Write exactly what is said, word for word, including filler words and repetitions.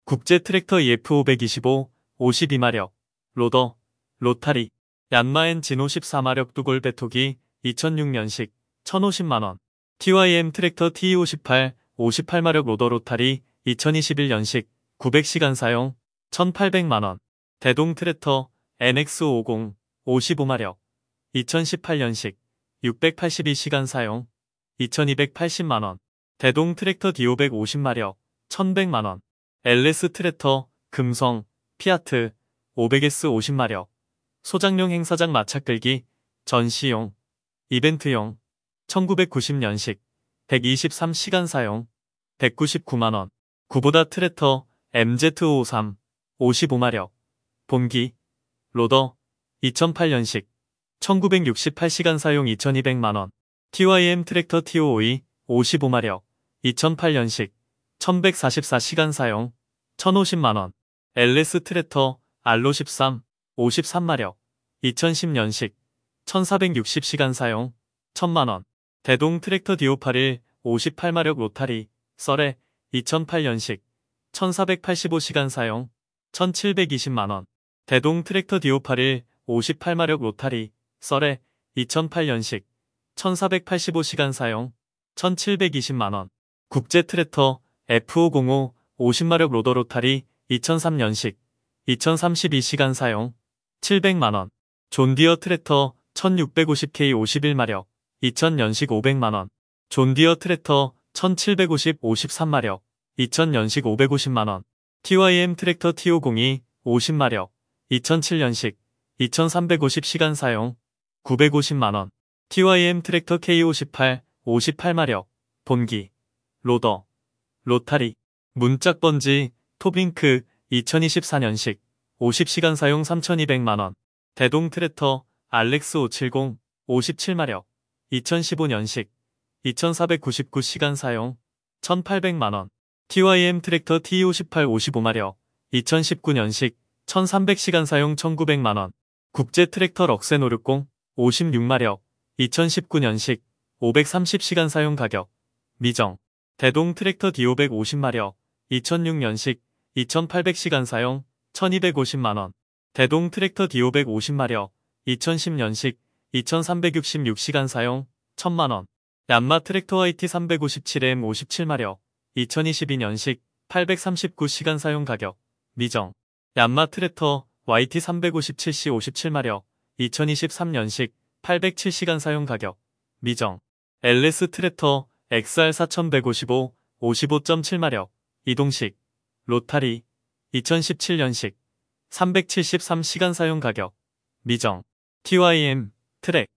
국제 트랙터 이에프 오백이십오, 오십이 마력, 로더, 로타리, 얀마 엔진 오십사 마력 두골 배토기, 이천육 년식, 천오십만 원. 티와이엠 트랙터 티 오십팔, 오십팔 마력 로더 로타리, 이천이십일 년식, 구백 시간 사용, 천팔백만 원. 대동 트랙터 엔엑스 오십, 오십오 마력, 이천십팔 년식, 육백팔십이 시간 사용, 이천이백팔십만 원. 대동 트랙터 디 오백오십 마력, 천백만 원. 엘에스 트랙터, 금성, 피아트, 오백 에스 오십 마력, 소장용 행사장 마차 끌기, 전시용, 이벤트용, 천구백구십 년식, 백이십삼 시간 사용, 백구십구만 원. 구보다 트랙터, 엠제트 오십삼, 오십오 마력, 본기, 로더, 이천팔 년식, 천구백육십팔 시간 사용 이천이백만 원. 티와이엠 트랙터 티 오십이, 오십오 마력, 이천팔 년식, 천백사십사 시간 사용, 천오십만 원. 엘에스 트랙터, 알로 십삼, 오십삼 마력, 이천십 년식, 천사백육십 시간 사용, 천만 원. 대동 트랙터 디 오백팔십일, 오십팔 마력 로타리, 썰에, 이천팔 년식, 천사백팔십오 시간 사용, 천칠백이십만 원. 대동 트랙터 디 오백팔십일, 오십팔 마력 로타리, 썰에, 이천팔 년식, 천사백팔십오 시간 사용, 천칠백이십만 원. 국제 트랙터 에프 오백오, 오십 마력 로더 로타리, 이천삼 년식, 이천삼십이 시간 사용, 칠백만 원. 존디어 트랙터 천육백오십 케이 오십일 마력, 이천 년식 오백만 원. 존디어 트랙터 천칠백오십, 오십삼 마력, 이천 년식 오백오십만 원. 티와이엠 트랙터 티 오백이, 오십 마력, 이천칠 년식, 이천삼백오십 시간 사용, 구백오십만 원. 티와이엠 트랙터 케이 오십팔, 오십팔 마력, 본기, 로더, 로타리, 문짝번지, 토빙크, 이천이십사 년식, 오십 시간 사용 삼천이백만 원. 대동 트랙터, 알렉스 오백칠십, 오십칠 마력, 이천십오 년식, 이천사백구십구 시간 사용, 천팔백만 원. 티와이엠 트랙터 티 오십팔, 오십오 마력, 이천십구 년식, 천삼백 시간 사용 천구백만 원. 국제 트랙터 럭센 오백육십, 오십육 마력, 이천십구 년식, 오백삼십 시간 사용 가격, 미정. 대동 트랙터 디 오백오십 마력, 이천육 년식, 이천팔백 시간 사용, 천이백오십만 원. 대동 트랙터 디 오백오십 마력, 이천십 년식, 이천삼백육십육 시간 사용, 천만 원. 얀마 트랙터 와이티 삼백오십칠 엠 오십칠 마력, 이천이십이 년식, 팔백삼십구 시간 사용 가격, 미정. 얀마 트랙터 와이티 삼백오십칠 씨 오십칠 마력, 이천이십삼 년식, 팔백칠 시간 사용 가격, 미정. 엘에스 트랙터 엑스알 사천백오십오, 오십오 점 칠 마력, 이동식, 로타리, 이천십칠 년식, 삼백칠십삼 시간 사용 가격, 미정. 티와이엠 트랙